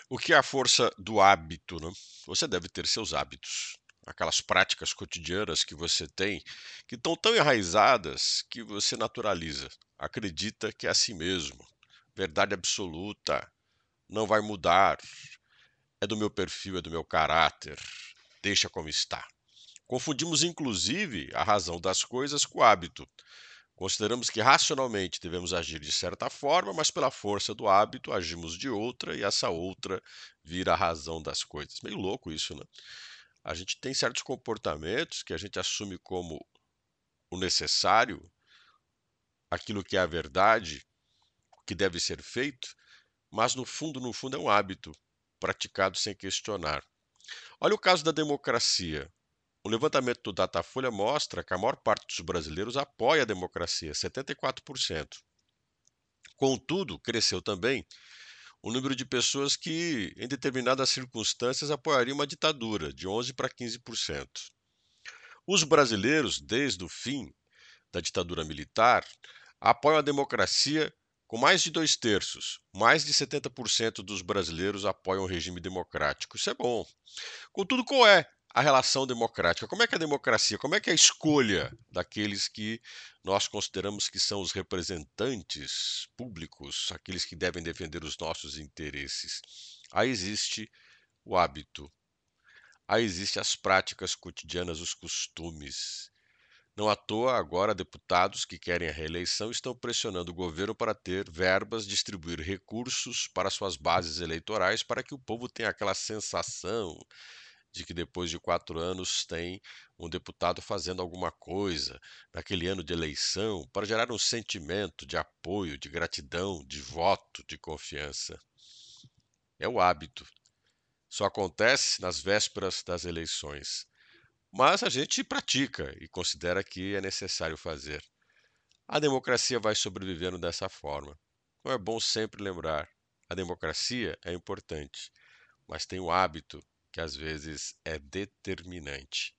O que é a força do hábito, né? Você deve ter seus hábitos, aquelas práticas cotidianas que você tem, que estão tão enraizadas que você naturaliza, acredita que é assim mesmo, verdade absoluta, não vai mudar, é do meu perfil, é do meu caráter, deixa como está. Confundimos inclusive a razão das coisas com o hábito. Consideramos que racionalmente devemos agir de certa forma, mas pela força do hábito agimos de outra e essa outra vira a razão das coisas. Meio louco isso, né? A gente tem certos comportamentos que a gente assume como o necessário, aquilo que é a verdade, o que deve ser feito, mas no fundo é um hábito praticado sem questionar. Olha o caso da democracia. O levantamento do Datafolha mostra que a maior parte dos brasileiros apoia a democracia, 74%. Contudo, cresceu também o número de pessoas que, em determinadas circunstâncias, apoiariam uma ditadura, de 11 para 15%. Os brasileiros, desde o fim da ditadura militar, apoiam a democracia com mais de 2/3. Mais de 70% dos brasileiros apoiam o regime democrático. Isso é bom. Contudo, qual é a relação democrática? Como é que a democracia, como é que é a escolha daqueles que nós consideramos que são os representantes públicos, aqueles que devem defender os nossos interesses? Aí existe o hábito, aí existem as práticas cotidianas, os costumes. Não à toa, agora, deputados que querem a reeleição estão pressionando o governo para ter verbas, distribuir recursos para suas bases eleitorais, para que o povo tenha aquela sensação de que depois de 4 anos tem um deputado fazendo alguma coisa naquele ano de eleição para gerar um sentimento de apoio, de gratidão, de voto, de confiança. É o hábito. Só acontece nas vésperas das eleições. Mas a gente pratica e considera que é necessário fazer. A democracia vai sobrevivendo dessa forma. Então é bom sempre lembrar: a democracia é importante, mas tem o hábito que às vezes é determinante.